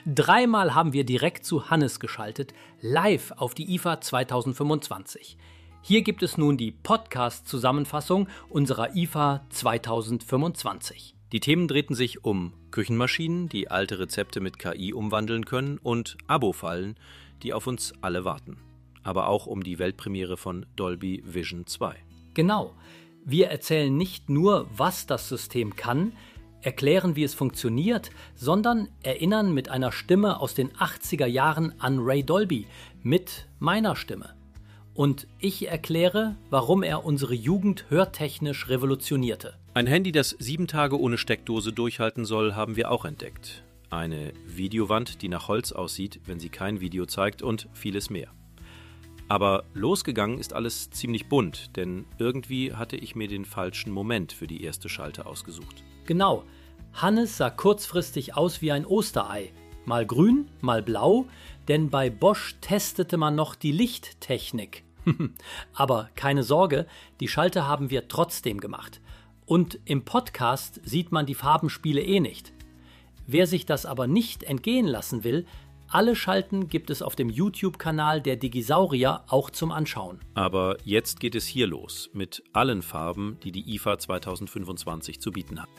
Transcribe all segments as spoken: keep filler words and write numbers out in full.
Dreimal haben wir direkt zu Hannes geschaltet, live auf die I F A zwanzig fünfundzwanzig. Hier gibt es nun die Podcast-Zusammenfassung unserer I F A zwanzig fünfundzwanzig. Die Themen drehten sich um Küchenmaschinen, die alte Rezepte mit K I umwandeln können, und Abo-Fallen, die auf uns alle warten. Aber auch um die Weltpremiere von Dolby Vision zwei. Genau. Wir erzählen nicht nur, was das System kann, erklären, wie es funktioniert, sondern erinnern mit einer Stimme aus den achtziger Jahren an Ray Dolby, mit meiner Stimme. Und ich erkläre, warum er unsere Jugend hörtechnisch revolutionierte. Ein Handy, das sieben Tage ohne Steckdose durchhalten soll, haben wir auch entdeckt. Eine Videowand, die nach Holz aussieht, wenn sie kein Video zeigt, und vieles mehr. Aber losgegangen ist alles ziemlich bunt, denn irgendwie hatte ich mir den falschen Moment für die erste Schalte ausgesucht. Genau. Hannes sah kurzfristig aus wie ein Osterei. Mal grün, mal blau, denn bei Bosch testete man noch die Lichttechnik. Aber keine Sorge, die Schalte haben wir trotzdem gemacht. Und im Podcast sieht man die Farbenspiele eh nicht. Wer sich das aber nicht entgehen lassen will, alle Schalten gibt es auf dem YouTube-Kanal der Digisaurier auch zum Anschauen. Aber jetzt geht es hier los, mit allen Farben, die die I F A zwanzig fünfundzwanzig zu bieten hat.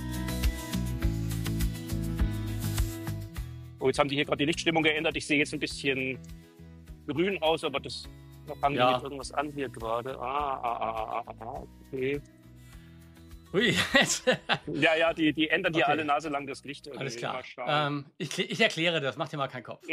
Oh, jetzt haben die hier gerade die Lichtstimmung geändert. Ich sehe jetzt ein bisschen grün aus, aber das da fangen Ja. die mit irgendwas an hier gerade. Ah, ah, ah, ah, ah, okay. Hui, jetzt. Ja, ja, die, die ändern hier Okay. alle Nase lang das Licht. irgendwie. Alles klar. Mal schauen. Ähm, ich, ich erkläre das, mach dir mal keinen Kopf.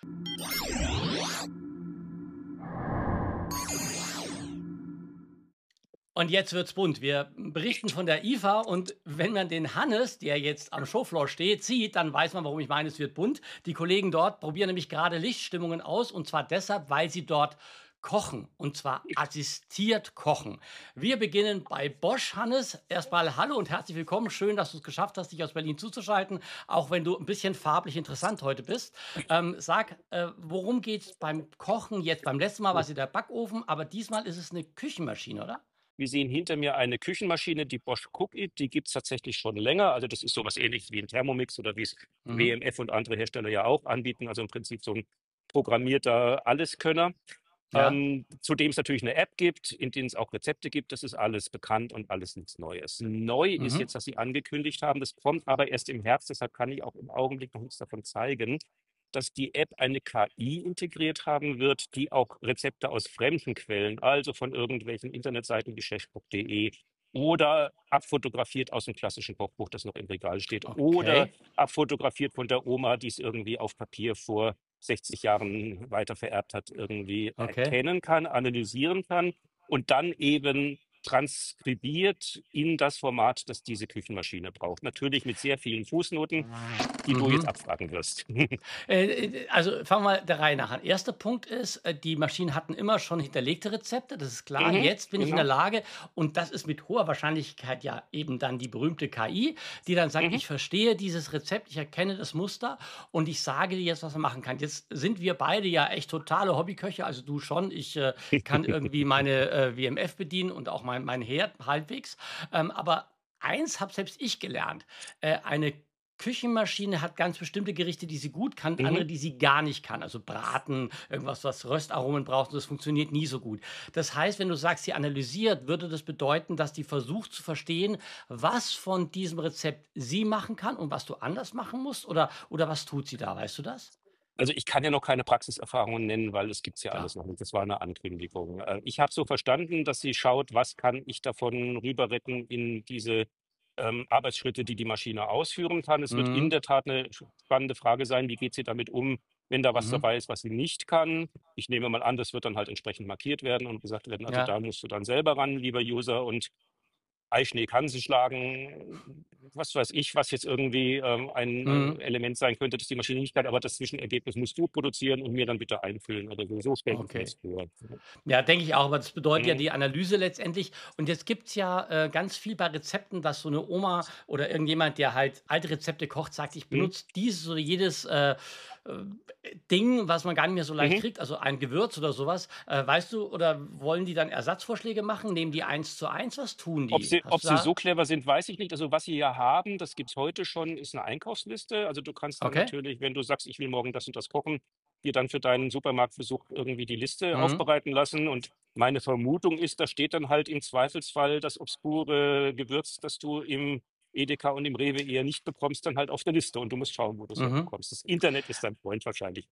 Und jetzt wird's bunt. Wir berichten von der I F A, und wenn man den Hannes, der jetzt am Showfloor steht, sieht, dann weiß man, warum ich meine, es wird bunt. Die Kollegen dort probieren nämlich gerade Lichtstimmungen aus, und zwar deshalb, weil sie dort kochen, und zwar assistiert kochen. Wir beginnen bei Bosch. Hannes, erstmal hallo und herzlich willkommen. Schön, dass du es geschafft hast, dich aus Berlin zuzuschalten, auch wenn du ein bisschen farblich interessant heute bist. Ähm, sag, äh, worum geht's beim Kochen jetzt? Beim letzten Mal war es der Backofen, aber diesmal ist es eine Küchenmaschine, oder? Wir sehen hinter mir eine Küchenmaschine, die Bosch Cook-It. Die gibt es tatsächlich schon länger. Also das ist sowas ähnliches wie ein Thermomix oder wie es Mhm. W M F und andere Hersteller ja auch anbieten. Also im Prinzip so ein programmierter Alleskönner. Ja. Ähm, zu dem es natürlich eine App gibt, in denen es auch Rezepte gibt. Das ist alles bekannt und alles nichts Neues. Neu ist Mhm. jetzt, dass sie angekündigt haben, das kommt aber erst im Herbst, deshalb kann ich auch im Augenblick noch nichts davon zeigen, dass die App eine K I integriert haben wird, die auch Rezepte aus fremden Quellen, also von irgendwelchen Internetseiten wie chefkoch punkt de oder abfotografiert aus dem klassischen Kochbuch, das noch im Regal steht, oder Okay. abfotografiert von der Oma, die es irgendwie auf Papier vor sechzig Jahren weiter vererbt hat, irgendwie Okay. erkennen kann, analysieren kann und dann eben transkribiert in das Format, das diese Küchenmaschine braucht. Natürlich mit sehr vielen Fußnoten, die du jetzt Mhm. abfragen wirst. Äh, äh, also fangen wir der Reihe nach an. Erster Punkt ist, äh, die Maschinen hatten immer schon hinterlegte Rezepte, das ist klar. Mhm, Jetzt bin ich in der genau. Lage, und das ist mit hoher Wahrscheinlichkeit ja eben dann die berühmte K I, die dann sagt, Mhm. ich verstehe dieses Rezept, ich erkenne das Muster und ich sage dir jetzt, was man machen kann. Jetzt sind wir beide ja echt totale Hobbyköche, also du schon, ich äh, kann irgendwie meine äh, W M F bedienen und auch mein, mein Herd halbwegs. Ähm, aber eins habe selbst ich gelernt, äh, eine Küchenmaschine hat ganz bestimmte Gerichte, die sie gut kann, Mhm. andere, die sie gar nicht kann. Also Braten, irgendwas, was Röstaromen braucht, und das funktioniert nie so gut. Das heißt, wenn du sagst, sie analysiert, würde das bedeuten, dass die versucht zu verstehen, was von diesem Rezept sie machen kann und was du anders machen musst? Oder, oder was tut sie da? Weißt du das? Also ich kann ja noch keine Praxiserfahrungen nennen, weil das gibt's ja Klar. alles noch nicht. Das war eine Ankündigung. Äh, Ich habe so verstanden, dass sie schaut, was kann ich davon rüber retten in diese ähm, Arbeitsschritte, die die Maschine ausführen kann. Es wird in Mhm. der Tat eine spannende Frage sein, wie geht sie damit um, wenn da was Mhm. dabei ist, was sie nicht kann. Ich nehme mal an, das wird dann halt entsprechend markiert werden und gesagt werden, also Ja. da musst du dann selber ran, lieber User, und Eischnee kann sie schlagen, was weiß ich, was jetzt irgendwie ähm, ein Mhm. äh, Element sein könnte, das die Maschine nicht kann, aber das Zwischenergebnis musst du produzieren und mir dann bitte einfüllen oder so. So stelle ich mir Okay. das vor. Ja, denke ich auch, aber das bedeutet ja Mhm. die Analyse letztendlich. Und jetzt gibt es ja äh, ganz viel bei Rezepten, dass so eine Oma oder irgendjemand, der halt alte Rezepte kocht, sagt, ich Mhm. benutze dieses oder jedes äh, äh, Ding, was man gar nicht mehr so leicht Mhm. kriegt, also ein Gewürz oder sowas. Äh, weißt du, oder wollen die dann Ersatzvorschläge machen? Nehmen die eins zu eins? Was tun Ob die? sie, Hast ob du sie da? so clever sind, weiß ich nicht. Also was sie ja wir haben, das gibt's heute schon, ist eine Einkaufsliste. Also, du kannst dann Okay. natürlich, wenn du sagst: „Ich will morgen das und das kochen“, dir dann für deinen Supermarktbesuch irgendwie die Liste Mhm. aufbereiten lassen. Und meine Vermutung ist, da steht dann halt im Zweifelsfall das obskure Gewürz, das du im Edeka und im Rewe eher nicht bekommst, dann halt auf der Liste und du musst schauen, wo du's Mhm. herbekommst. Das Internet ist dein Freund wahrscheinlich.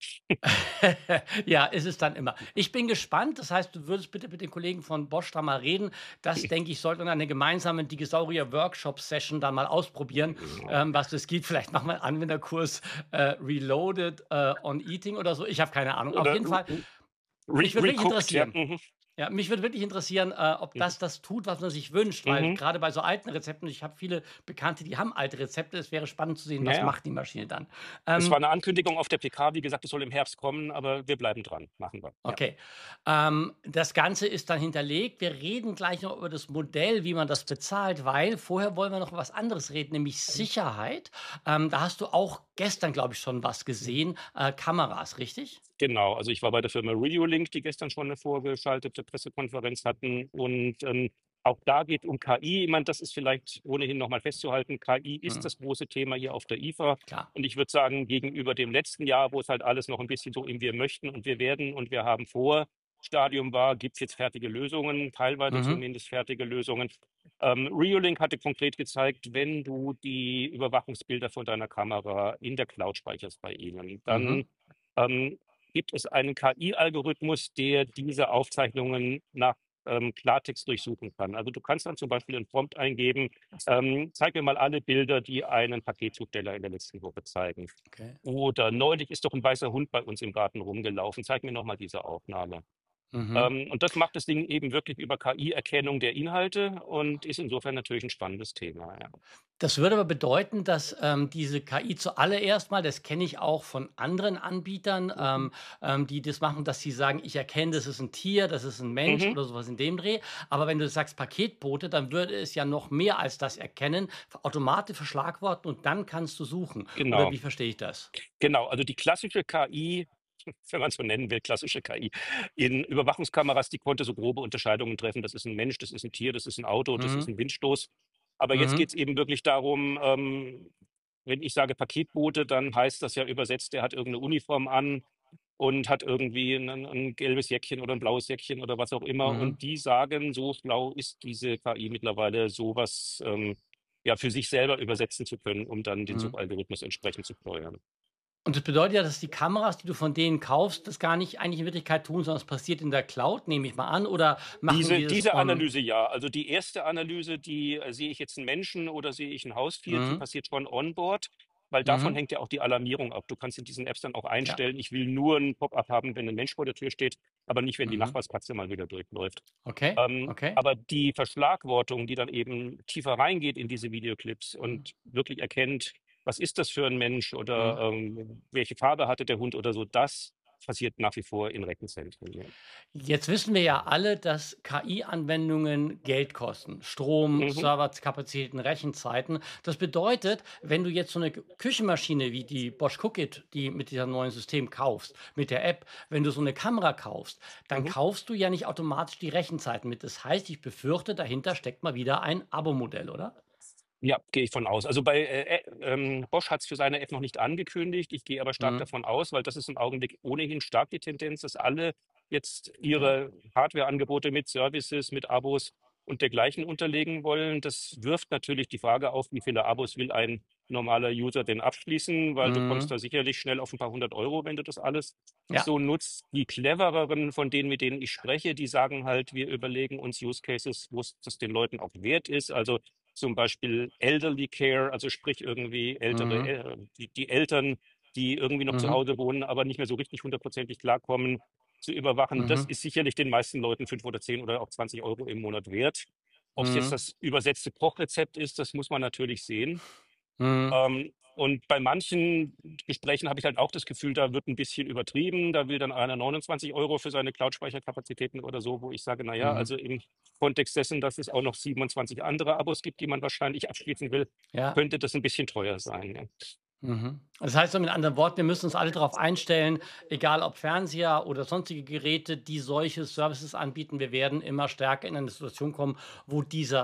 Ja, ist es dann immer. Ich bin gespannt. Das heißt, du würdest bitte mit den Kollegen von Bosch da mal reden. Das, denke ich, sollte man eine gemeinsame Dinosaurier-Workshop-Session dann mal ausprobieren, Ja. ähm, was das gibt. Vielleicht machen wir einen Anwenderkurs äh, Reloaded äh, on Eating oder so. Ich habe keine Ahnung. Auf Oder jeden r Fall, re mich würde wirklich recooked, ja. interessieren. Mhm. Ja, mich würde wirklich interessieren, äh, ob Mhm. das das tut, was man sich wünscht, weil Mhm. gerade bei so alten Rezepten, ich habe viele Bekannte, die haben alte Rezepte. Es wäre spannend zu sehen, Ja, was ja. macht die Maschine dann. Es war Ähm, eine Ankündigung auf der P K, wie gesagt, es soll im Herbst kommen, aber wir bleiben dran. Machen wir. Ja. Okay. Ähm, das Ganze ist dann hinterlegt. Wir reden gleich noch über das Modell, wie man das bezahlt, weil vorher wollen wir noch über was anderes reden, nämlich Sicherheit. Ähm, da hast du auch gestern, glaube ich, schon was gesehen. Äh, Kameras, richtig? Genau, also ich war bei der Firma Reolink, die gestern schon eine vorgeschaltete Pressekonferenz hatten und, ähm, auch da geht um K I. Ich meine, das ist vielleicht ohnehin noch mal festzuhalten, K I ist Mhm, das große Thema hier auf der I F A klar. und ich würde sagen, gegenüber dem letzten Jahr, wo es halt alles noch ein bisschen so im „Wir möchten und wir werden und wir haben vor“ Stadium war, gibt's jetzt fertige Lösungen, teilweise Mhm, zumindest fertige Lösungen. Ähm, Reolink hatte konkret gezeigt, wenn du die Überwachungsbilder von deiner Kamera in der Cloud speicherst bei ihnen, mhm, dann, ähm, gibt es einen K I-Algorithmus, der diese Aufzeichnungen nach ähm, Klartext durchsuchen kann. Also du kannst dann zum Beispiel 'n Prompt eingeben, ähm, zeig mir mal alle Bilder, die einen Paketzusteller in der letzten Woche zeigen. okay. Oder neulich ist doch ein weißer Hund bei uns im Garten rumgelaufen. Zeig mir noch mal diese Aufnahme. Mhm. Ähm, und das macht das Ding eben wirklich über K I-Erkennung der Inhalte und ist insofern natürlich ein spannendes Thema, ja. Das würde aber bedeuten, dass, ähm, diese K I zuallererst mal, das kenne ich auch von anderen Anbietern, Mhm. ähm, ähm, die das machen, dass sie sagen: „Ich erkenne, das ist ein Tier, das ist ein Mensch“ Mhm, oder sowas in dem Dreh. Aber wenn du sagst Paketbote, dann würde es ja noch mehr als das erkennen, automatisch verschlagworten und dann kannst du suchen. Oder genau. wie verstehe ich das? Genau, also die klassische K I, wenn man es so nennen will, klassische K I in Überwachungskameras, die konnte so grobe Unterscheidungen treffen. Das ist ein Mensch, das ist ein Tier, das ist ein Auto, das ist Mhm, ein Windstoß. Aber jetzt mhm, geht's eben wirklich darum, ähm, wenn ich sage Paketbote, dann heißt das ja übersetzt, der hat irgendeine Uniform an und hat irgendwie ein 'n gelbes Jäckchen oder ein blaues Jäckchen oder was auch immer. mhm, Und die sagen, so schlau ist diese K I mittlerweile, sowas ähm, ja, für sich selber übersetzen zu können, um dann den mhm. Suchalgorithmus entsprechend zu steuern. Und das bedeutet ja, dass die Kameras, die du von denen kaufst, das gar nicht eigentlich in Wirklichkeit tun, sondern es passiert in der Cloud, nehme ich mal an, oder machen Diese die es diese on Analyse ja. Also, die erste Analyse, die äh, sehe ich jetzt einen Menschen oder sehe ich ein Haustier, die mhm, passiert schon onboard, weil davon mhm, hängt ja auch die Alarmierung ab. Du kannst in diesen Apps dann auch ja, einstellen: „Ich will nur ein Pop-up haben, wenn ein Mensch vor der Tür steht, aber nicht, wenn die mhm. Nachbarskatze mal wieder durchläuft.“ Okay, Ähm, okay. aber die Verschlagwortung, die dann eben tiefer reingeht in diese Videoclips Mhm, und wirklich erkennt, was ist das für ein Mensch oder, mhm. ähm, welche Farbe hatte der Hund oder so, das passiert nach wie vor in Rechenzentren, ja. Jetzt wissen wir ja alle, dass K I-Anwendungen Geld kosten. Strom, Mhm, Serverkapazitäten, Rechenzeiten. Das bedeutet, wenn du jetzt so eine K Küchenmaschine wie die Bosch Cookit, die mit diesem neuen System kaufst, mit der App, wenn du so eine Kamera kaufst, dann mhm. kaufst du ja nicht automatisch die Rechenzeiten mit. Das heißt, ich befürchte, dahinter steckt mal wieder ein Abo-Modell, oder? Ja, gehe ich von aus. Also, bei, äh, Ä ähm, Bosch hat es für seine App noch nicht angekündigt. Ich gehe aber stark Mhm, davon aus, weil das ist im Augenblick ohnehin stark die Tendenz, dass alle jetzt okay. ihre Hardwareangebote mit Services, mit Abos und dergleichen unterlegen wollen. Das wirft natürlich die Frage auf, wie viele Abos will ein normaler User denn abschließen, weil du kommst Mhm. da sicherlich schnell auf ein paar hundert Euro, wenn du das alles Ja. so nutzt. Die Clevereren von denen, mit denen ich spreche, die sagen halt: „Wir überlegen uns Use Cases, wo es das den Leuten auch wert ist.“ Also, zum Beispiel Elderly Care, also sprich irgendwie ältere Mhm. äh, die die Eltern, die irgendwie noch zu Mhm. Hause wohnen, aber nicht mehr so richtig hundertprozentig klarkommen, zu überwachen. Das Mhm. ist sicherlich den meisten Leuten fünf oder zehn oder auch zwanzig Euro im Monat wert. Ob's jetzt Mhm. das übersetzte Kochrezept ist, das muss man natürlich sehen. Mhm. Ähm, und bei manchen Gesprächen habe ich halt auch das Gefühl, da wird ein bisschen übertrieben. Da will dann einer neunundzwanzig Euro für seine Cloud-Speicherkapazitäten oder so, wo ich sage: „Na ja, Mhm. also im Kontext dessen, dass es auch noch siebenundzwanzig andere Abos gibt, die man wahrscheinlich abschließen will, Ja. könnte das ein bisschen teuer sein“, ja. Mhm. Das heißt so mit anderen Worten, wir müssen uns alle darauf einstellen, egal ob Fernseher oder sonstige Geräte, die solche Services anbieten, wir werden immer stärker in eine Situation kommen, wo dieser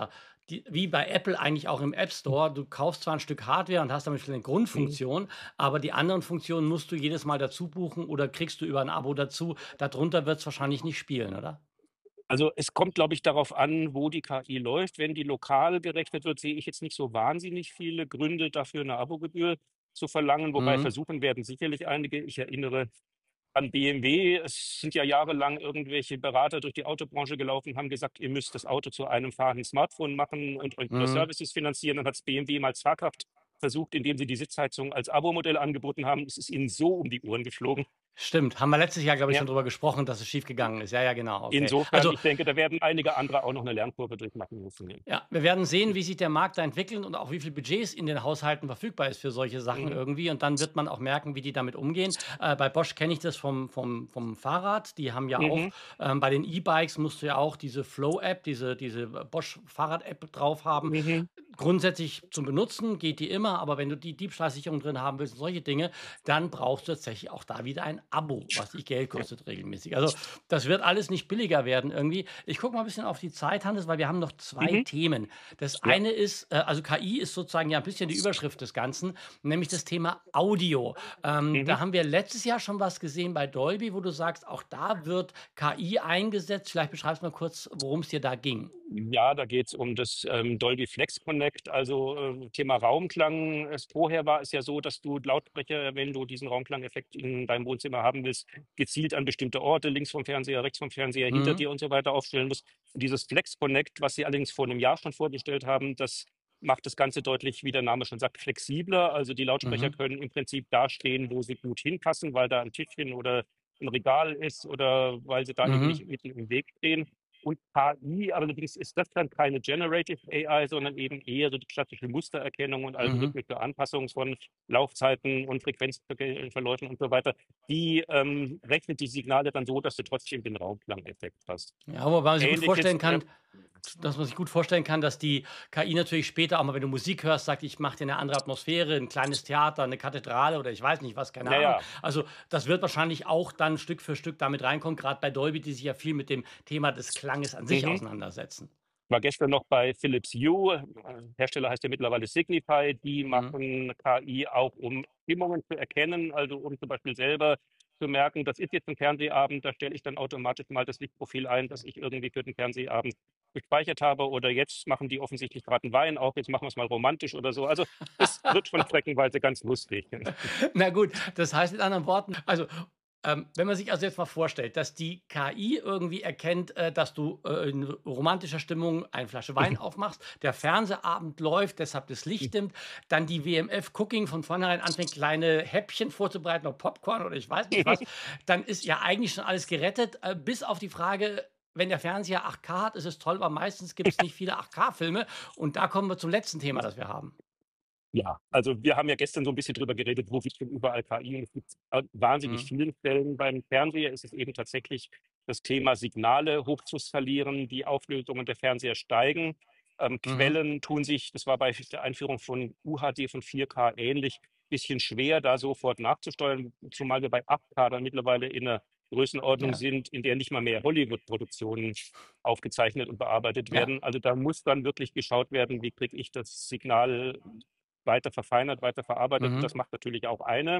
die, wie bei Apple eigentlich auch im App Store, du kaufst zwar ein Stück Hardware und hast damit eine Mhm. Grundfunktion, aber die anderen Funktionen musst du jedes Mal dazu buchen oder kriegst du über ein Abo dazu. Darunter wird es wahrscheinlich nicht spielen, oder? Also, es kommt, glaube ich, darauf an, wo die K I läuft. Wenn die lokal gerechnet wird, sehe ich jetzt nicht so wahnsinnig viele Gründe dafür, eine Abogebühr zu verlangen, wobei Mhm. versuchen werden sicherlich einige. Ich erinnere an B M W. Es sind ja jahrelang irgendwelche Berater durch die Autobranche gelaufen, haben gesagt, ihr müsst das Auto zu einem fahrenden Smartphone machen und euch über Mhm. Services finanzieren. Dann hat's B M W mal zaghaft versucht, indem sie die Sitzheizung als Abo-Modell angeboten haben. Es ist ihnen so um die Ohren geflogen. Stimmt, haben wir letztes Jahr, glaube ich, Ja. schon drüber gesprochen, dass es schiefgegangen ist. Ja, ja, genau, okay. Insofern, Also, ich denke, da werden einige andere auch noch eine Lernkurve durchmachen müssen. Ja. ja, wir werden sehen, wie sich der Markt da entwickelt und auch wie viel Budgets in den Haushalten verfügbar ist für solche Sachen Mhm. irgendwie. Und dann wird man auch merken, wie die damit umgehen. Äh, bei Bosch kenne ich das vom, vom, vom Fahrrad. Die haben ja auch, Mhm. ähm, bei den E-Bikes musst du ja auch diese Flow-App, diese, diese Bosch Fahrrad-App drauf haben. Mhm. Grundsätzlich zum Benutzen geht die immer, aber wenn du die Diebstahlsicherung drin haben willst und solche Dinge, dann brauchst du tatsächlich auch da wieder ein Abo, was dich Geld kostet regelmäßig. Also das wird alles nicht billiger werden irgendwie. Ich gucke mal ein bisschen auf die Zeit, Hannes, weil wir haben noch zwei Mhm. Themen. Das Ja. eine ist, äh, also K I ist sozusagen ja ein bisschen die Überschrift des Ganzen, nämlich das Thema Audio. Ähm, Mhm. da haben wir letztes Jahr schon was gesehen bei Dolby, wo du sagst, auch da wird K I eingesetzt. Vielleicht beschreibst du mal kurz, worum es dir da ging. Ja, da geht es um das ähm, Dolby Flex Connect, also äh, Thema Raumklang. Es, vorher war es ja so, dass du Lautsprecher, wenn du diesen Raumklangeffekt in deinem Wohnzimmer haben willst, gezielt an bestimmte Orte, links vom Fernseher, rechts vom Fernseher, hinter Mhm. dir und so weiter aufstellen musst. Und dieses Flex Connect, was sie allerdings vor einem Jahr schon vorgestellt haben, das macht das Ganze deutlich, wie der Name schon sagt, flexibler. Also die Lautsprecher Mhm. können im Prinzip da stehen, wo sie gut hinpassen, weil da ein Tischchen oder ein Regal ist oder weil sie da eben Mhm. nicht mitten im Weg stehen. Und K I, allerdings ist das dann keine Generative A I, sondern eben eher so die klassische Mustererkennung und Mhm. algorithmische Anpassung von Laufzeiten und Frequenzverläufen und so weiter. Die ähm, rechnet die Signale dann so, dass du trotzdem den Raumklangeffekt hast. Ja, wobei man sich gut Ähnliches, vorstellen ja. kann, dass man sich gut vorstellen kann, dass die K I natürlich später auch mal, wenn du Musik hörst, sagt, ich mache dir eine andere Atmosphäre, ein kleines Theater, eine Kathedrale oder ich weiß nicht was, keine Ja, Ahnung. ja. Also das wird wahrscheinlich auch dann Stück für Stück damit reinkommen, gerade bei Dolby, die sich ja viel mit dem Thema des Klanges an sich Mhm. auseinandersetzen. War gestern noch bei Philips Hue, äh, Hersteller heißt ja mittlerweile Signify, die Mhm. machen K I auch, um Stimmungen zu erkennen, also um zum Beispiel selber zu merken, das ist jetzt ein Fernsehabend, da stelle ich dann automatisch mal das Lichtprofil ein, das ich irgendwie für den Fernsehabend gespeichert habe. Oder jetzt machen die offensichtlich gerade einen Wein auf, jetzt machen wir es mal romantisch oder so. Also es wird schon streckenweise ganz lustig. Na gut, das heißt mit anderen Worten, also ähm, wenn man sich also jetzt mal vorstellt, dass die K I irgendwie erkennt, äh, dass du äh, in romantischer Stimmung eine Flasche Wein aufmachst, der Fernsehabend läuft, deshalb das Licht dimmt, dann die W M F Cooking von vornherein anfängt, kleine Häppchen vorzubereiten oder Popcorn oder ich weiß nicht was, dann ist ja eigentlich schon alles gerettet, äh, bis auf die Frage, wenn der Fernseher acht K hat, ist es toll, aber meistens gibt es nicht viele acht K-Filme. Und da kommen wir zum letzten Thema, das wir haben. Ja, also wir haben ja gestern so ein bisschen drüber geredet, wo gibt es denn überall K I? Und es gibt an wahnsinnig Mhm. vielen Stellen. Beim Fernseher ist es eben tatsächlich das Thema Signale hoch zu skalieren, die Auflösungen der Fernseher steigen. Ähm, Mhm. Quellen tun sich, das war bei der Einführung von U H D von vier K ähnlich, bisschen schwer, da sofort nachzusteuern, zumal wir bei acht K dann mittlerweile in einer Größenordnung Ja, sind, in der nicht mal mehr Hollywood-Produktionen aufgezeichnet und bearbeitet ja. werden. Also da muss dann wirklich geschaut werden, wie kriege ich das Signal weiter verfeinert, weiter verarbeitet. Mhm. Das macht natürlich auch eine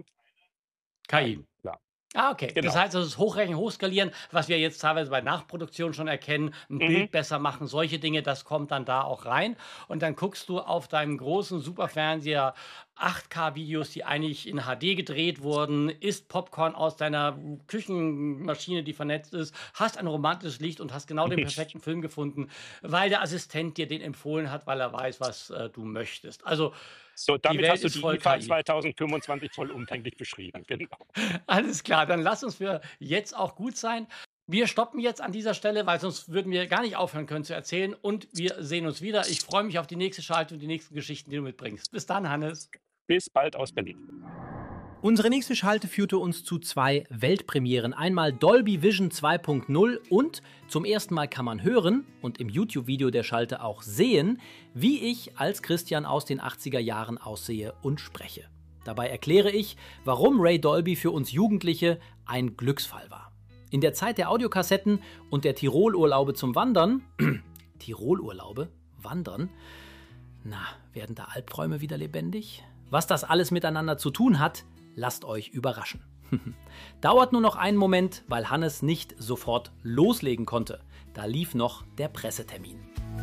K I. K I, klar. Ah, okay. Das Genau. heißt, das ist Hochrechnen, Hochskalieren, was wir jetzt teilweise bei Nachproduktion schon erkennen, ein Mhm. Bild besser machen, solche Dinge, das kommt dann da auch rein. Und dann guckst du auf deinem großen Superfernseher acht K-Videos, die eigentlich in H D gedreht wurden, isst Popcorn aus deiner Küchenmaschine, die vernetzt ist, hast ein romantisches Licht und hast genau den perfekten Film gefunden, weil der Assistent dir den empfohlen hat, weil er weiß, was äh, du möchtest. Also So, die damit Welt hast du ist die voll IFA K I. zweitausendfünfundzwanzig vollumfänglich beschrieben. Genau. Alles klar, dann lass uns für jetzt auch gut sein. Wir stoppen jetzt an dieser Stelle, weil sonst würden wir gar nicht aufhören können zu erzählen. Und wir sehen uns wieder. Ich freue mich auf die nächste Schalte und die nächsten Geschichten, die du mitbringst. Bis dann, Hannes. Bis bald aus Berlin. Unsere nächste Schalte führte uns zu zwei Weltpremieren. Einmal Dolby Vision zwei Punkt null und zum ersten Mal kann man hören und im YouTube-Video der Schalte auch sehen, wie ich als Christian aus den achtziger Jahren aussehe und spreche. Dabei erkläre ich, warum Ray Dolby für uns Jugendliche ein Glücksfall war. In der Zeit der Audiokassetten und der Tirolurlaube zum Wandern, Tirolurlaube? wandern. Na, werden da Albträume wieder lebendig? Was das alles miteinander zu tun hat, lasst euch überraschen. Dauert nur noch einen Moment, weil Hannes nicht sofort loslegen konnte. Da lief noch der Pressetermin.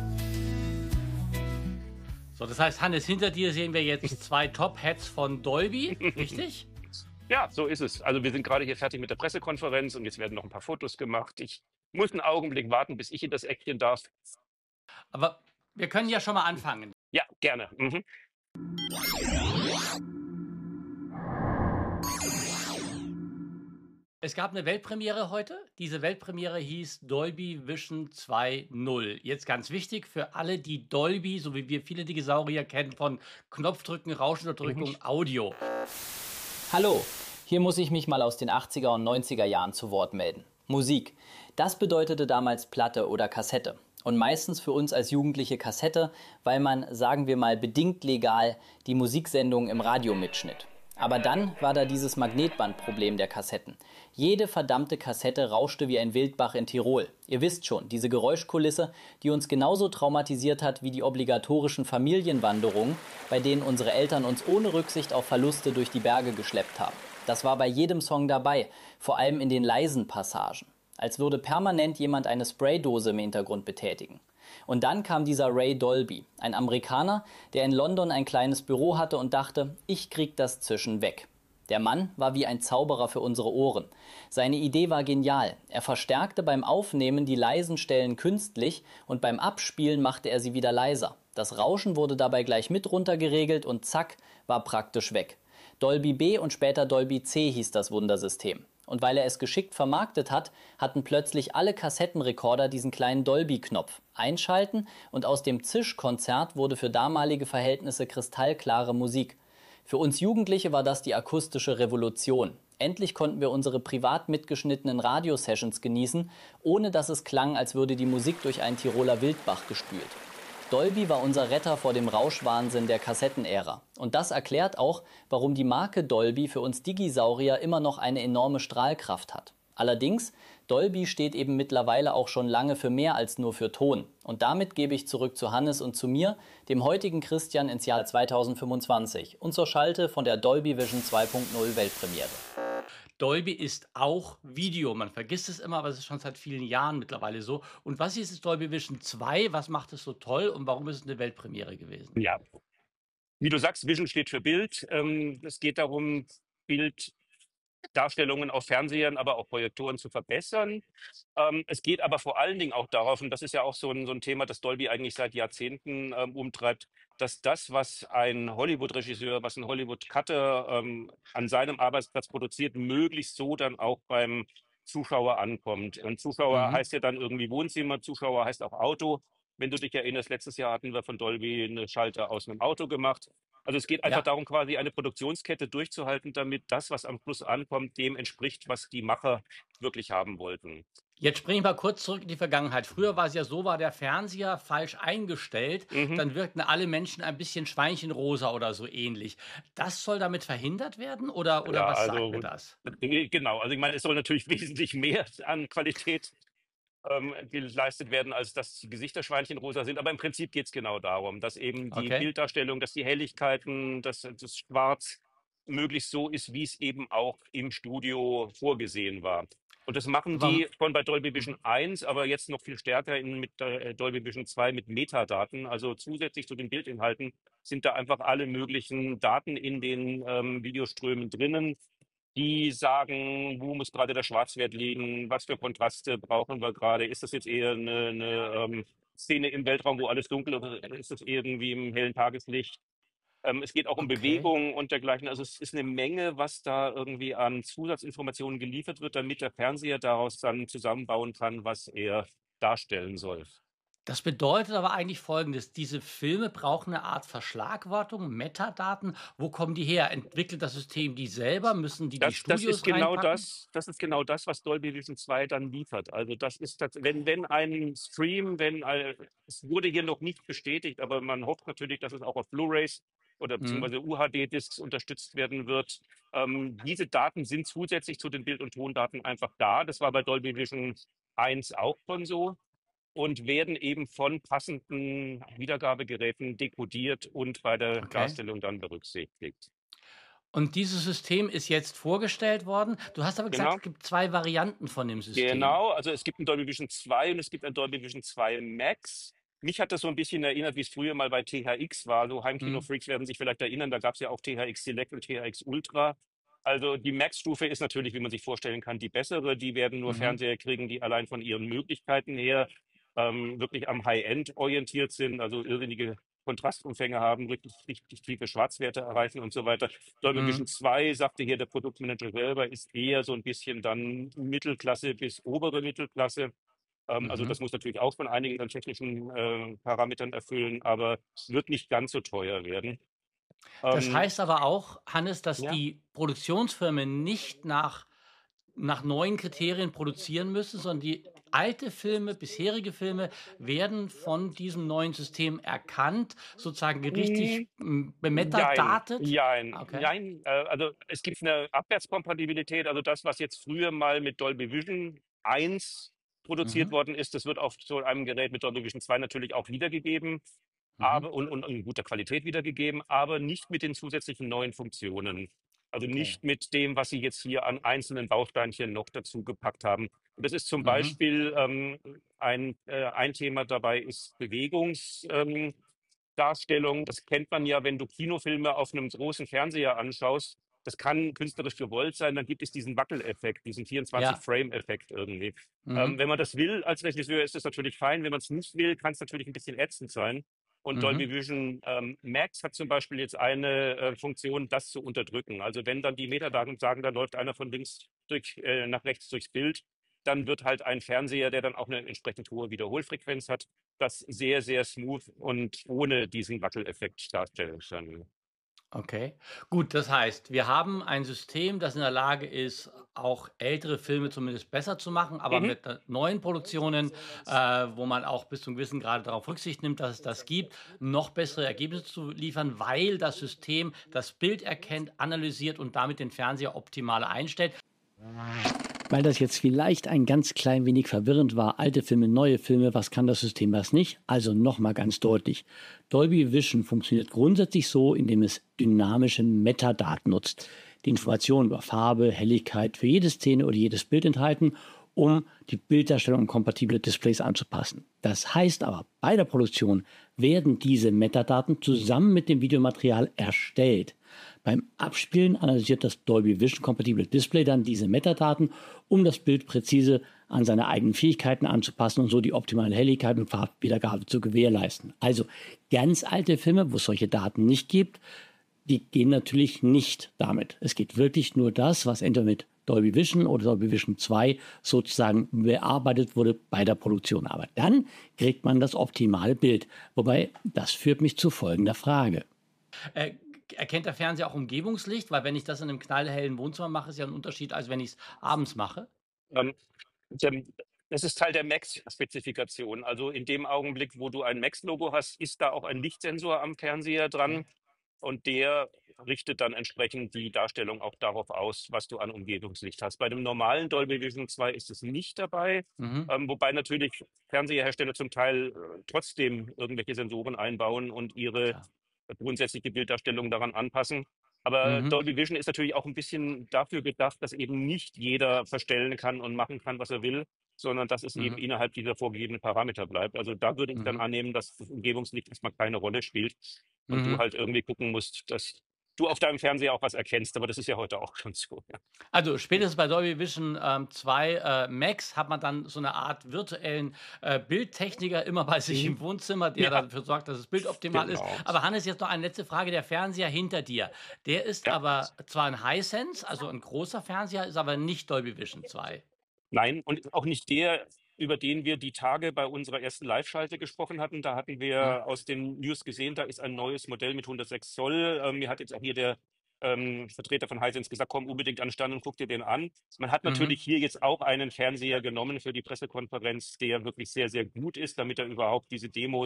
So, das heißt, Hannes, hinter dir sehen wir jetzt zwei Top-Hats von Dolby, richtig? Ja, so ist es. Also wir sind gerade hier fertig mit der Pressekonferenz und jetzt werden noch ein paar Fotos gemacht. Ich muss einen Augenblick warten, bis ich in das Eckchen darf. Aber wir können ja schon mal anfangen. Ja, gerne. Mhm. Es gab eine Weltpremiere heute. Diese Weltpremiere hieß Dolby Vision zwei Punkt null. Jetzt ganz wichtig für alle, die Dolby, so wie wir viele Dinosaurier kennen, von Knopfdrücken, Rauschunterdrückung, Mhm. Audio. Hallo, hier muss ich mich mal aus den achtziger und neunziger Jahren zu Wort melden. Musik, das bedeutete damals Platte oder Kassette. Und meistens für uns als Jugendliche Kassette, weil man, sagen wir mal, bedingt legal die Musiksendung im Radio mitschnitt. Aber dann war da dieses Magnetbandproblem der Kassetten. Jede verdammte Kassette rauschte wie ein Wildbach in Tirol. Ihr wisst schon, diese Geräuschkulisse, die uns genauso traumatisiert hat wie die obligatorischen Familienwanderungen, bei denen unsere Eltern uns ohne Rücksicht auf Verluste durch die Berge geschleppt haben. Das war bei jedem Song dabei, vor allem in den leisen Passagen. Als würde permanent jemand eine Spraydose im Hintergrund betätigen. Und dann kam dieser Ray Dolby, ein Amerikaner, der in London ein kleines Büro hatte und dachte, ich krieg das Zischen weg. Der Mann war wie ein Zauberer für unsere Ohren. Seine Idee war genial. Er verstärkte beim Aufnehmen die leisen Stellen künstlich und beim Abspielen machte er sie wieder leiser. Das Rauschen wurde dabei gleich mit runtergeregelt und zack, war praktisch weg. Dolby B und später Dolby C hieß das Wundersystem. Und weil er es geschickt vermarktet hat, hatten plötzlich alle Kassettenrekorder diesen kleinen Dolby-Knopf. Einschalten und aus dem Zischkonzert wurde für damalige Verhältnisse kristallklare Musik. Für uns Jugendliche war das die akustische Revolution. Endlich konnten wir unsere privat mitgeschnittenen Radiosessions genießen, ohne dass es klang, als würde die Musik durch einen Tiroler Wildbach gespült. Dolby war unser Retter vor dem Rauschwahnsinn der Kassettenära. Und das erklärt auch, warum die Marke Dolby für uns Digisaurier immer noch eine enorme Strahlkraft hat. Allerdings, Dolby steht eben mittlerweile auch schon lange für mehr als nur für Ton. Und damit gebe ich zurück zu Hannes und zu mir, dem heutigen Christian, ins Jahr zweitausendfünfundzwanzig und zur Schalte von der Dolby Vision zwei Punkt null Weltpremiere. Dolby ist auch Video. Man vergisst es immer, aber es ist schon seit vielen Jahren mittlerweile so. Und was ist es Dolby Vision zwei? Was macht es so toll und warum ist es eine Weltpremiere gewesen? Ja, wie du sagst, Vision steht für Bild. Ähm, es geht darum, Bilddarstellungen auf Fernsehern, aber auch Projektoren zu verbessern. Ähm, es geht aber vor allen Dingen auch darauf, und das ist ja auch so ein, so ein Thema, das Dolby eigentlich seit Jahrzehnten ähm, umtreibt, dass das, was ein Hollywood-Regisseur, was ein Hollywood-Cutter ähm, an seinem Arbeitsplatz produziert, möglichst so dann auch beim Zuschauer ankommt. Und Zuschauer Mhm. heißt ja dann irgendwie Wohnzimmer, Zuschauer heißt auch Auto. Wenn du dich erinnerst, letztes Jahr hatten wir von Dolby eine Schalte aus einem Auto gemacht. Also es geht einfach Ja. darum, quasi eine Produktionskette durchzuhalten, damit das, was am Schluss ankommt, dem entspricht, was die Macher wirklich haben wollten. Jetzt springe ich mal kurz zurück in die Vergangenheit. Früher war es ja so, war der Fernseher falsch eingestellt, Mhm. dann wirkten alle Menschen ein bisschen schweinchenrosa oder so ähnlich. Das soll damit verhindert werden oder, oder Ja, was sagt also mir das? äh, genau. Also ich meine, es soll natürlich wesentlich mehr an Qualität ähm, geleistet werden, als dass die Gesichterschweinchen rosa sind. Aber im Prinzip geht es genau darum, dass eben die Okay. Bilddarstellung, dass die Helligkeiten, dass das Schwarz möglichst so ist, wie es eben auch im Studio vorgesehen war. Und das machen Aber die schon bei Dolby Vision eins, aber jetzt noch viel stärker in, mit äh, Dolby Vision zwei mit Metadaten. Also zusätzlich zu den Bildinhalten sind da einfach alle möglichen Daten in den ähm, Videoströmen drinnen, die sagen, wo muss gerade der Schwarzwert liegen, was für Kontraste brauchen wir gerade. Ist das jetzt eher eine, eine ähm, Szene im Weltraum, wo alles dunkel ist, oder ist das irgendwie im hellen Tageslicht? Ähm, es geht auch um okay. Bewegung und dergleichen. Also es ist eine Menge, was da irgendwie an Zusatzinformationen geliefert wird, damit der Fernseher daraus dann zusammenbauen kann, was er darstellen soll. Das bedeutet aber eigentlich Folgendes: Diese Filme brauchen eine Art Verschlagwortung, Metadaten. Wo kommen die her? Entwickelt das System die selber? Müssen die die Das, das ist Studios genau reinpacken? das, das ist genau das, was Dolby Vision zwei dann liefert. Also das ist, tats- wenn, wenn ein Stream, wenn ein, es wurde hier noch nicht bestätigt, aber man hofft natürlich, dass es auch auf Blu-rays oder Mhm. beziehungsweise U H D-Discs unterstützt werden wird. Ähm, diese Daten sind zusätzlich zu den Bild- und Tondaten einfach da. Das war bei Dolby Vision eins auch schon so. und werden eben von passenden Wiedergabegeräten dekodiert und bei der Okay. Darstellung dann berücksichtigt. Und dieses System ist jetzt vorgestellt worden. Du hast aber gesagt, Genau. es gibt zwei Varianten von dem System. Genau, also es gibt ein Dolby Vision zwei und es gibt ein Dolby Vision zwei Max. Mich hat das so ein bisschen erinnert, wie es früher mal bei T H X war. So Mhm. Heimkino-Freaks werden sich vielleicht erinnern, da gab es ja auch T H X Select und T H X Ultra. Also die Max-Stufe ist natürlich, wie man sich vorstellen kann, die bessere. Die werden nur Mhm. Fernseher kriegen, die allein von ihren Möglichkeiten her ähm, wirklich am High-End orientiert sind, also irrsinnige Kontrastumfänge haben, richtig, richtig tiefe Schwarzwerte erreichen und so weiter. Dolby Mhm. Vision zwei, sagte hier der Produktmanager selber, ist eher so ein bisschen dann Mittelklasse bis obere Mittelklasse. Ähm, also Mhm. das muss natürlich auch von einigen dann technischen äh, Parametern erfüllen, aber es wird nicht ganz so teuer werden. Das Ähm, heißt aber auch, Hannes, dass ja. die Produktionsfirmen nicht nach, nach neuen Kriterien produzieren müssen, sondern die alte Filme, bisherige Filme werden von diesem neuen System erkannt, sozusagen richtig Mm, mm, Jein, bemetadatet. jein, Okay. jein. Äh, also es gibt eine Abwärtskompatibilität, also das, was jetzt früher mal mit Dolby Vision eins produziert Mhm. worden ist, das wird auf so einem Gerät mit Dolby Vision zwei natürlich auch wiedergegeben, Mhm. aber und, und in guter Qualität wiedergegeben, aber nicht mit den zusätzlichen neuen Funktionen. Also Okay. nicht mit dem, was sie jetzt hier an einzelnen Bausteinchen noch dazu gepackt haben. Und das ist zum Mhm. Beispiel ähm, ein, äh, ein Thema dabei ist Bewegungs, ähm, Darstellung. Das kennt man ja, wenn du Kinofilme auf einem großen Fernseher anschaust. Das kann künstlerisch gewollt sein, dann gibt es diesen Wackeleffekt, diesen Ja. vierundzwanzig-Frame-Effekt irgendwie. Ähm, Mhm. wenn man das will als Regisseur, ist das natürlich fein. Wenn man es nicht will, kann es natürlich ein bisschen ätzend sein. Und Dolby Mhm. Vision ähm, Max hat zum Beispiel jetzt eine äh, Funktion, das zu unterdrücken. Also wenn dann die Metadaten sagen, da läuft einer von links durch, äh, nach rechts durchs Bild, dann wird halt ein Fernseher, der dann auch eine entsprechend hohe Wiederholfrequenz hat, das sehr, sehr smooth und ohne diesen Wackeleffekt darstellen können. Okay. Gut, das heißt, wir haben ein System, das in der Lage ist, auch ältere Filme zumindest besser zu machen, aber Mhm. mit äh, neuen Produktionen, äh, wo man auch bis zum gewissen Grade darauf Rücksicht nimmt, dass es das gibt, noch bessere Ergebnisse zu liefern, weil das System das Bild erkennt, analysiert und damit den Fernseher optimal einstellt. Weil das jetzt vielleicht ein ganz klein wenig verwirrend war, alte Filme, neue Filme, was kann das System, was nicht? Also nochmal ganz deutlich. Dolby Vision funktioniert grundsätzlich so, indem es dynamische Metadaten nutzt, die Informationen über Farbe, Helligkeit für jede Szene oder jedes Bild enthalten, um die Bilddarstellung und kompatible Displays anzupassen. Das heißt aber, bei der Produktion werden diese Metadaten zusammen mit dem Videomaterial erstellt. Beim Abspielen analysiert das Dolby Vision kompatible Display dann diese Metadaten, um das Bild präzise an seine eigenen Fähigkeiten anzupassen und so die optimale Helligkeit und Farbwiedergabe zu gewährleisten. Also ganz alte Filme, wo es solche Daten nicht gibt, die gehen natürlich nicht damit. Es geht wirklich nur das, was entweder mit Dolby Vision oder Dolby Vision zwei sozusagen bearbeitet wurde bei der Produktion. Aber dann kriegt man das optimale Bild. Wobei, das führt mich zu folgender Frage. Äh, erkennt der Fernseher auch Umgebungslicht? Weil wenn ich das in einem knallhellen Wohnzimmer mache, ist ja ein Unterschied, als wenn ich es abends mache. Ähm, der, das ist Teil der Max-Spezifikation. Also in dem Augenblick, wo du ein Max-Logo hast, ist da auch ein Lichtsensor am Fernseher dran. Okay. Und der richtet dann entsprechend die Darstellung auch darauf aus, was du an Umgebungslicht hast. Bei dem normalen Dolby Vision zwei ist es nicht dabei, Mhm. ähm, wobei natürlich Fernseherhersteller zum Teil äh, trotzdem irgendwelche Sensoren einbauen und ihre Klar. grundsätzliche Bilddarstellung daran anpassen. Aber Mhm. Dolby Vision ist natürlich auch ein bisschen dafür gedacht, dass eben nicht jeder verstellen kann und machen kann, was er will, sondern dass es eben Mhm. innerhalb dieser vorgegebenen Parameter bleibt. Also da würde ich dann Mhm. annehmen, dass das Umgebungslicht erstmal keine Rolle spielt und du Mhm. halt irgendwie gucken musst, dass du auf deinem Fernseher auch was erkennst. Aber das ist ja heute auch schon so. Ja. Also spätestens bei Dolby Vision ähm, zwei äh, Max hat man dann so eine Art virtuellen äh, Bildtechniker immer bei sich Mhm. im Wohnzimmer, der Ja, dafür sorgt, dass das Bild optimal ist. genau. Aber Hannes, jetzt noch eine letzte Frage. Der Fernseher hinter dir, der ist Ja. aber zwar ein Hisense, also ein großer Fernseher, ist aber nicht Dolby Vision zwei. Nein, und auch nicht der, über den wir die Tage bei unserer ersten Live-Schalte gesprochen hatten. Da hatten wir Hm. aus den News gesehen, da ist ein neues Modell mit hundertsechs Zoll. Ähm, mir hat jetzt auch hier der ähm, Vertreter von Hisense gesagt, komm unbedingt an den Stand und guck dir den an. Man hat Mhm. natürlich hier jetzt auch einen Fernseher genommen für die Pressekonferenz, der wirklich sehr, sehr gut ist, damit er überhaupt diese Demos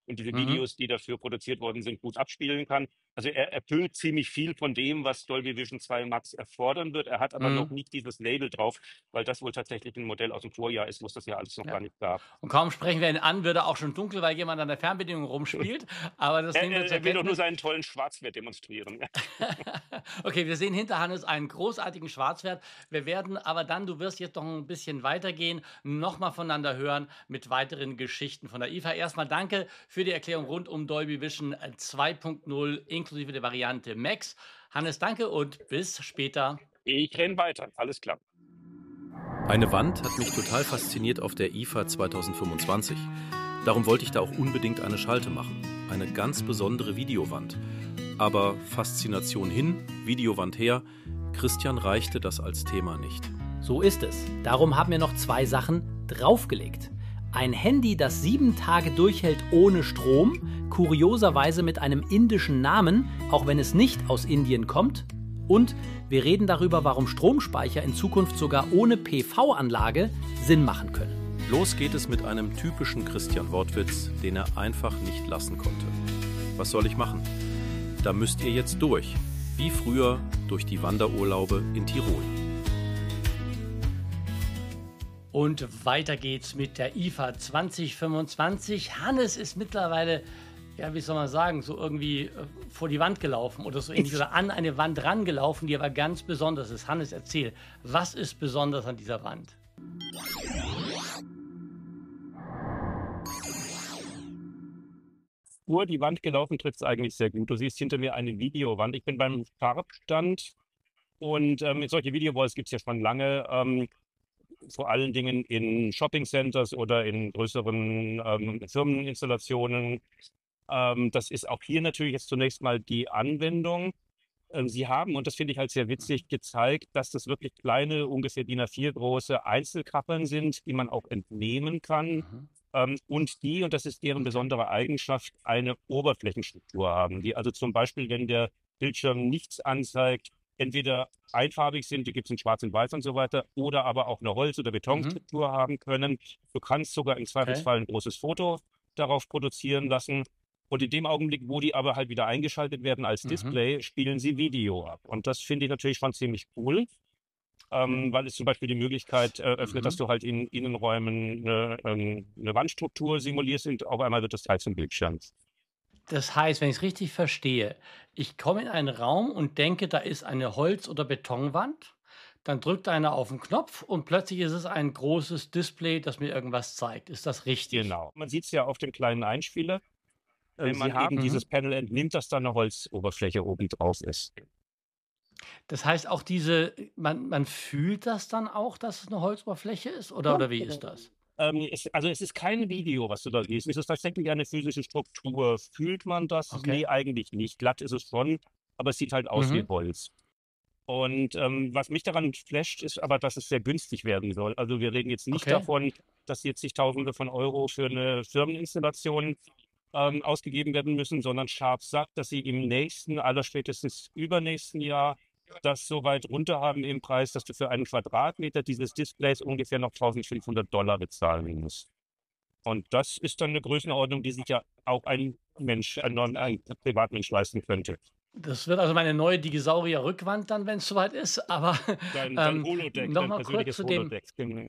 und diese Mhm. Videos, die dafür produziert worden sind, gut abspielen kann. Also er erfüllt ziemlich viel von dem, was Dolby Vision zwei Max erfordern wird. Er hat aber noch Mhm. nicht dieses Label drauf, weil das wohl tatsächlich ein Modell aus dem Vorjahr ist, wo es das ja alles noch Ja. gar nicht gab. Und kaum sprechen wir ihn an, wird er auch schon dunkel, weil jemand an der Fernbedienung rumspielt. Aber das Er, nehmen wir er, zur er will doch nur Kenntnis. seinen tollen Schwarzwert demonstrieren. Okay, wir sehen hinter Hannes einen großartigen Schwarzwert. Wir werden aber dann, du wirst jetzt noch ein bisschen weitergehen, nochmal voneinander hören mit weiteren Geschichten von der I F A. Erstmal danke für die Erklärung rund um Dolby Vision zwei Punkt null inklusive der Variante Max. Hannes, danke und bis später. Ich renne weiter, alles klar. Eine Wand hat mich total fasziniert auf der I F A zwanzig fünfundzwanzig. Darum wollte ich da auch unbedingt eine Schalte machen. Eine ganz besondere Videowand. Aber Faszination hin, Videowand her, Christian reichte das als Thema nicht. So ist es. Darum haben wir noch zwei Sachen draufgelegt. Ein Handy, das sieben Tage durchhält ohne Strom, kurioserweise mit einem indischen Namen, auch wenn es nicht aus Indien kommt. Und wir reden darüber, warum Stromspeicher in Zukunft sogar ohne P V-Anlage Sinn machen können. Los geht es mit einem typischen Christian-Wortwitz, den er einfach nicht lassen konnte. Was soll ich machen? Da müsst ihr jetzt durch, wie früher durch die Wanderurlaube in Tirol. Und weiter geht's mit der I F A zwanzig fünfundzwanzig. Hannes ist mittlerweile, ja, wie soll man sagen, so irgendwie äh, vor die Wand gelaufen oder so ähnlich oder an eine Wand rangelaufen, die aber ganz besonders ist. Hannes, erzähl, was ist besonders an dieser Wand? Vor die Wand gelaufen trifft es eigentlich sehr gut. Du siehst hinter mir eine Videowand. Ich bin beim Farbstand und ähm, solche Videowalls gibt es ja schon lange. Ähm, vor allen Dingen in Shopping-Centers oder in größeren ähm, Firmeninstallationen. Ähm, das ist auch hier natürlich jetzt zunächst mal die Anwendung. Ähm, Sie haben, und das finde ich halt sehr witzig, gezeigt, dass das wirklich kleine, ungefähr DIN A vier große Einzelkacheln sind, die man auch entnehmen kann. Mhm. Ähm, und die, und das ist deren besondere Eigenschaft, eine Oberflächenstruktur haben. Die also zum Beispiel, wenn der Bildschirm nichts anzeigt, entweder einfarbig sind, die gibt es in Schwarz und Weiß und so weiter, oder aber auch eine Holz- oder Betonstruktur haben können. Du kannst sogar im Zweifelsfall ein großes Foto darauf produzieren lassen. Und in dem Augenblick, wo die aber halt wieder eingeschaltet werden als Mhm. Display, spielen sie Video ab. Und das finde ich natürlich schon ziemlich cool, ähm, weil es zum Beispiel die Möglichkeit eröffnet, Mhm. dass du halt in Innenräumen eine, ähm, eine Wandstruktur simulierst und auf einmal wird das Teil zum Bildschirm. Das heißt, wenn ich es richtig verstehe, ich komme in einen Raum und denke, da ist eine Holz- oder Betonwand. Dann drückt einer auf den Knopf und plötzlich ist es ein großes Display, das mir irgendwas zeigt. Ist das richtig? Genau. Man sieht es ja auf dem kleinen Einspieler. Wenn Sie man haben- eben Mhm. dieses Panel entnimmt, dass da eine Holzoberfläche oben drauf ist. Das heißt, auch diese, man, man fühlt das dann auch, dass es eine Holzoberfläche ist? Oder, Ja, oder wie genau. ist das? Ähm, es, also es ist kein Video, was du da siehst. Es ist tatsächlich eine physische Struktur. Fühlt man das? Okay. Nee, eigentlich nicht. Glatt ist es schon, aber es sieht halt aus Mhm. wie Holz. Und ähm, was mich daran flasht, ist aber, dass es sehr günstig werden soll. Also wir reden jetzt nicht Okay. davon, dass jetzt zigtausende von Euro für eine Firmeninstallation ähm, ausgegeben werden müssen, sondern Sharp sagt, dass sie im nächsten, allerspätestens übernächsten Jahr das so weit runter haben im Preis, dass du für einen Quadratmeter dieses Displays ungefähr noch eintausendfünfhundert Dollar bezahlen musst. Und das ist dann eine Größenordnung, die sich ja auch ein Mensch, ein, Non- ein Privatmensch leisten könnte. Das wird also meine neue Dinosaurier-Rückwand dann, wenn es soweit ist. Aber Dein, dein ähm, Holodeck, dein nochmal kurz persönliches zu dem, Holodeck.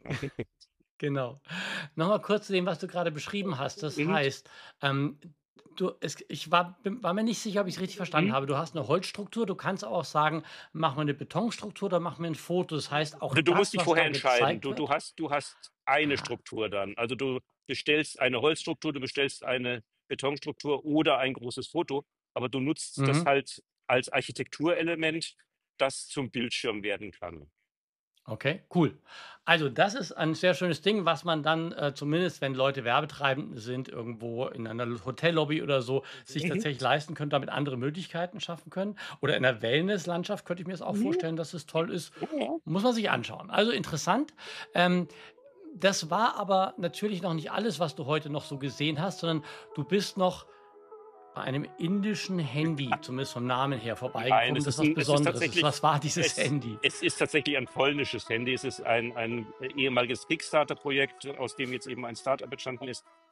genau. Nochmal kurz zu dem, was du gerade beschrieben hast. Das Mhm. heißt, ähm, du, es, ich war, bin- war mir nicht sicher, ob ich es richtig verstanden Mhm. habe. Du hast eine Holzstruktur, du kannst aber auch sagen, mach mir eine Betonstruktur oder mach mir ein Foto. Das heißt, auch Du, du das, musst dich was vorher da entscheiden. gezeigt Du, wird. du, hast, du hast eine Ah. Struktur dann. Also du bestellst eine Holzstruktur, du bestellst eine Betonstruktur oder ein großes Foto, aber du nutzt das Mhm. halt als Architekturelement, das zum Bildschirm werden kann. Okay, cool. Also das ist ein sehr schönes Ding, was man dann äh, zumindest, wenn Leute werbetreibend sind, irgendwo in einer Hotellobby oder so, sich Mhm. tatsächlich leisten können, damit andere Möglichkeiten schaffen können. Oder in der Wellnesslandschaft könnte ich mir das auch Mhm. vorstellen, dass es toll ist. Ja. Muss man sich anschauen. Also interessant. Ähm, das war aber natürlich noch nicht alles, was du heute noch so gesehen hast, sondern du bist noch bei einem indischen Handy, zumindest vom Namen her, Nein, vorbeigekommen, es das ist, was ein, es ist Besonderes ist. tatsächlich, Was war dieses es, Handy? es ist tatsächlich ein polnisches Handy. Es ist ein, ein ehemaliges Kickstarter-Projekt, aus dem jetzt eben ein Startup entstanden ist.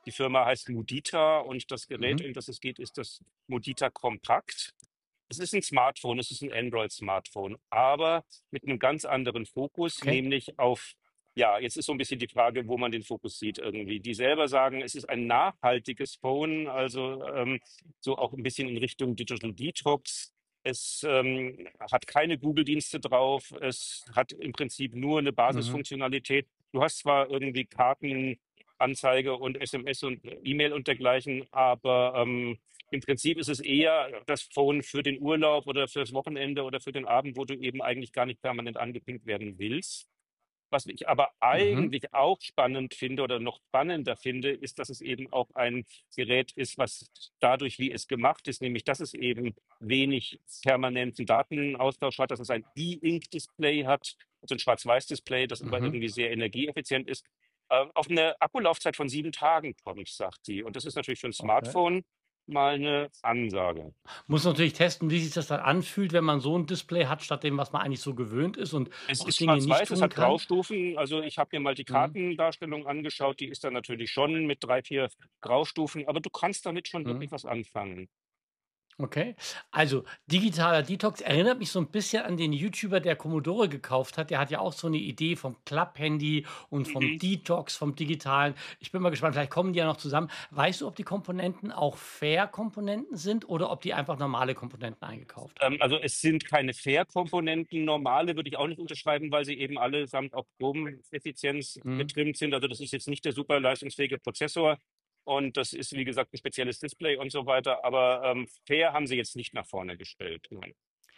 Die Firma heißt Mudita und das Gerät, Mhm. um das es geht, ist das Mudita Compact. Es ist ein Smartphone, es ist ein Android-Smartphone, aber mit einem ganz anderen Fokus, Okay. nämlich auf, ja, jetzt ist so ein bisschen die Frage, wo man den Fokus sieht irgendwie. Die selber sagen, es ist ein nachhaltiges Phone, also ähm, so auch ein bisschen in Richtung Digital Detox. Es ähm, hat keine Google-Dienste drauf, es hat im Prinzip nur eine Mhm. Basisfunktionalität. Du hast zwar irgendwie Kartenanzeige und S M S und E-Mail und dergleichen, aber ähm, im Prinzip ist es eher das Phone für den Urlaub oder fürs Wochenende oder für den Abend, wo du eben eigentlich gar nicht permanent angepinkt werden willst. Was ich aber Mhm. eigentlich auch spannend finde oder noch spannender finde, ist, dass es eben auch ein Gerät ist, was dadurch, wie es gemacht ist, nämlich dass es eben wenig permanenten Datenaustausch hat, dass es ein E-Ink-Display hat, also ein Schwarz-Weiß-Display, das aber Mhm. irgendwie sehr energieeffizient ist, äh, auf eine Akkulaufzeit von sieben Tagen kommt, sagt die. Und das ist natürlich für ein Okay. Smartphone mal eine Ansage. Muss natürlich testen, wie sich das dann anfühlt, wenn man so ein Display hat, statt dem, was man eigentlich so gewöhnt ist und Es auch ist Dinge nicht schwarz-weiß, es tun hat kann. Graustufen. Also ich habe mir mal die Mhm. Kartendarstellung angeschaut, die ist dann natürlich schon mit drei, vier Graustufen, aber du kannst damit schon Mhm. wirklich was anfangen. Okay. Also, digitaler Detox erinnert mich so ein bisschen an den YouTuber, der Commodore gekauft hat. Der hat ja auch so eine Idee vom Klapphandy und vom Mhm. Detox, vom Digitalen. Ich bin mal gespannt, vielleicht kommen die ja noch zusammen. Weißt du, ob die Komponenten auch Fair-Komponenten sind oder ob die einfach normale Komponenten eingekauft Ähm, haben? also es sind keine Fair-Komponenten. Normale würde ich auch nicht unterschreiben, weil sie eben allesamt auf Stromeffizienz Mhm. getrimmt sind. Also das ist jetzt nicht der super leistungsfähige Prozessor. Und das ist, wie gesagt, ein spezielles Display und so weiter. Aber ähm, fair haben sie jetzt nicht nach vorne gestellt. Nein.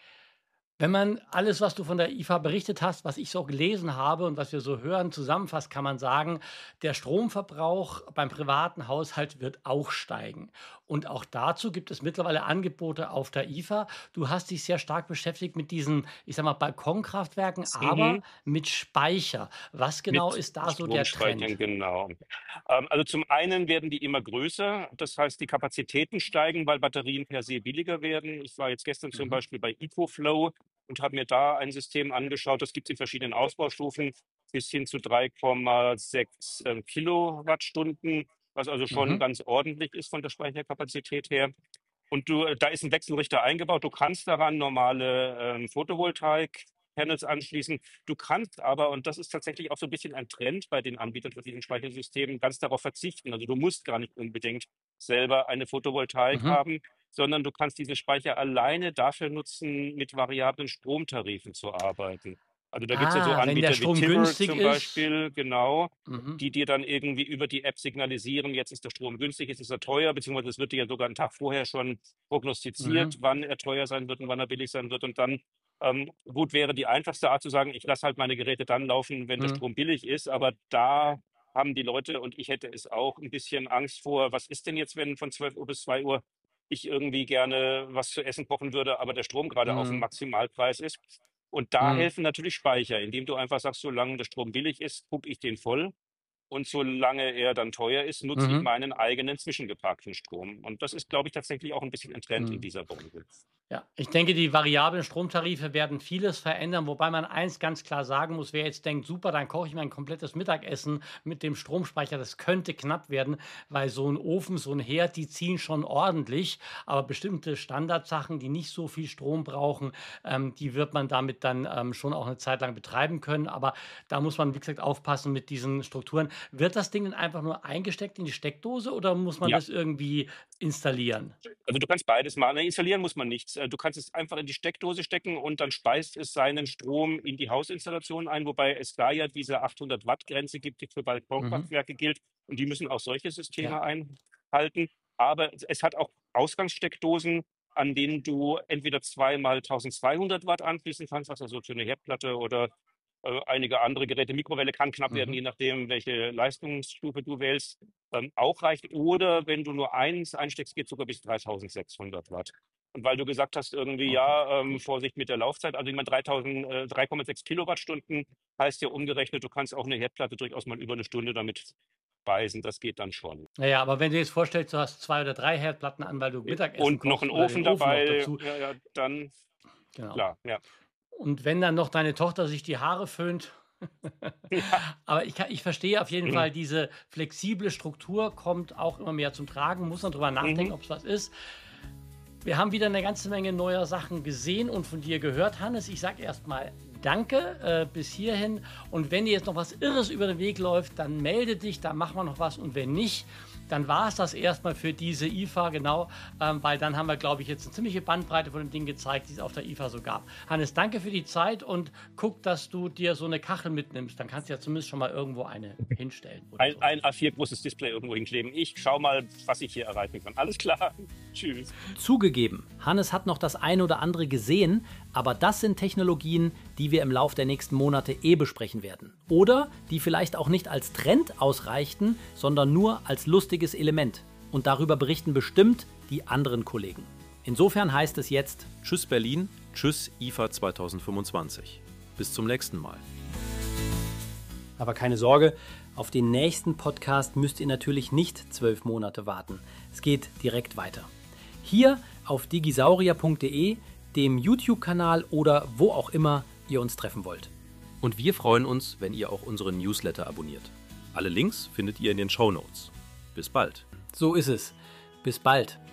Wenn man alles, was du von der I F A berichtet hast, was ich so gelesen habe und was wir so hören, zusammenfasst, kann man sagen, der Stromverbrauch beim privaten Haushalt wird auch steigen. Und auch dazu gibt es mittlerweile Angebote auf der I F A. Du hast dich sehr stark beschäftigt mit diesen, ich sag mal, Balkonkraftwerken, aber Mhm. mit Speicher. Was genau Mit ist da so der Stromspeichern, Trend? genau. Ähm, also zum einen werden die immer größer, das heißt, die Kapazitäten steigen, weil Batterien per se billiger werden. Ich war jetzt gestern zum Mhm. Beispiel bei EcoFlow und habe mir da ein System angeschaut. Das gibt es in verschiedenen Ausbaustufen bis hin zu drei Komma sechs ähm, Kilowattstunden, was also schon Mhm. ganz ordentlich ist von der Speicherkapazität her. Und du, da ist ein Wechselrichter eingebaut. Du kannst daran normale ähm, Photovoltaik-Panels anschließen. Du kannst aber, und das ist tatsächlich auch so ein bisschen ein Trend bei den Anbietern von diesen Speichersystemen, ganz darauf verzichten. Also du musst gar nicht unbedingt selber eine Photovoltaik Mhm. haben, sondern du kannst diese Speicher alleine dafür nutzen, mit variablen Stromtarifen zu arbeiten. Also da gibt es ja so Ah, wenn der Anbieter wie Strom Tiver günstig zum ist. Beispiel, genau, Mhm. die dir dann irgendwie über die App signalisieren, jetzt ist der Strom günstig, jetzt ist er teuer, beziehungsweise es wird dir ja sogar einen Tag vorher schon prognostiziert, Mhm. wann er teuer sein wird und wann er billig sein wird. Und dann, ähm, gut, wäre die einfachste Art zu sagen, ich lasse halt meine Geräte dann laufen, wenn der Mhm. Strom billig ist. Aber da haben die Leute, und ich hätte es auch, ein bisschen Angst vor, was ist denn jetzt, wenn von zwölf Uhr bis zwei Uhr ich irgendwie gerne was zu essen kochen würde, aber der Strom gerade auf dem Mhm. Maximalpreis ist. Und da Mhm. helfen natürlich Speicher, indem du einfach sagst, solange der Strom billig ist, pumpe ich den voll. Und solange er dann teuer ist, nutze ich Mhm. meinen eigenen zwischengeparkten Strom. Und das ist, glaube ich, tatsächlich auch ein bisschen ein Trend in Mhm. dieser Branche. Ja, ich denke, die variablen Stromtarife werden vieles verändern, wobei man eins ganz klar sagen muss, wer jetzt denkt, super, dann koche ich mein komplettes Mittagessen mit dem Stromspeicher, das könnte knapp werden, weil so ein Ofen, so ein Herd, die ziehen schon ordentlich, aber bestimmte Standardsachen, die nicht so viel Strom brauchen, ähm, die wird man damit dann ähm, schon auch eine Zeit lang betreiben können, aber da muss man, wie gesagt, aufpassen mit diesen Strukturen. Wird das Ding denn einfach nur eingesteckt in die Steckdose oder muss man Ja, das irgendwie installieren? also du kannst beides machen. Ne, installieren muss man nichts. Äh, Du kannst es einfach in die Steckdose stecken und dann speist es seinen Strom in die Hausinstallation ein, wobei es da ja diese achthundert Watt Grenze gibt, die für Mhm. Balkonkraftwerke gilt. Und die müssen auch solche Ja. Systeme einhalten. Aber es es hat auch Ausgangssteckdosen, an denen du entweder zweimal eintausendzweihundert Watt anschließen kannst, was also für eine Herdplatte oder äh, einige andere Geräte, Mikrowelle kann knapp werden, Mhm. je nachdem, welche Leistungsstufe du wählst, ähm, auch reicht. Oder wenn du nur eins einsteckst, geht sogar bis dreitausendsechshundert Watt. Und weil du gesagt hast, irgendwie, Okay, ja, ähm, gut. Vorsicht mit der Laufzeit, also ich meine, dreitausend, äh, drei Komma sechs Kilowattstunden heißt ja umgerechnet, du kannst auch eine Herdplatte durchaus mal über eine Stunde damit speisen. Das geht dann schon. Na ja, aber wenn du dir jetzt vorstellst, du hast zwei oder drei Herdplatten an, weil du Äh, Mittagessen Und noch kochst ein oder den Ofen Ofen noch dabei, dazu, ja, ja, dann genau. klar, ja. Und wenn dann noch deine Tochter sich die Haare föhnt, Aber ich, kann, ich verstehe auf jeden Mhm. Fall, diese flexible Struktur kommt auch immer mehr zum Tragen. Muss man drüber nachdenken, Mhm. ob es was ist. Wir haben wieder eine ganze Menge neuer Sachen gesehen und von dir gehört, Hannes. Ich sage erstmal danke äh, bis hierhin. Und wenn dir jetzt noch was Irres über den Weg läuft, dann melde dich, da machen wir noch was. Und wenn nicht, dann war es das erstmal für diese I F A, genau, ähm, weil dann haben wir, glaube ich, jetzt eine ziemliche Bandbreite von dem Ding gezeigt, die es auf der I F A so gab. Hannes, danke für die Zeit und guck, dass du dir so eine Kachel mitnimmst. Dann kannst du ja zumindest schon mal irgendwo eine hinstellen. Oder Ein, so. ein A vier großes Display irgendwo hinkleben. Ich schau mal, was ich hier erreichen kann. Alles klar. Tschüss. Zugegeben, Hannes hat noch das eine oder andere gesehen, aber das sind Technologien, die wir im Lauf der nächsten Monate eh besprechen werden. Oder die vielleicht auch nicht als Trend ausreichten, sondern nur als lustiges Element. Und darüber berichten bestimmt die anderen Kollegen. Insofern heißt es jetzt Tschüss Berlin, tschüss I F A zwanzig fünfundzwanzig. Bis zum nächsten Mal. Aber keine Sorge, auf den nächsten Podcast müsst ihr natürlich nicht zwölf Monate warten. Es geht direkt weiter. Hier auf digisaurier punkt de, dem YouTube-Kanal oder wo auch immer ihr uns treffen wollt. Und wir freuen uns, wenn ihr auch unseren Newsletter abonniert. Alle Links findet ihr in den Shownotes. Bis bald. So ist es. Bis bald.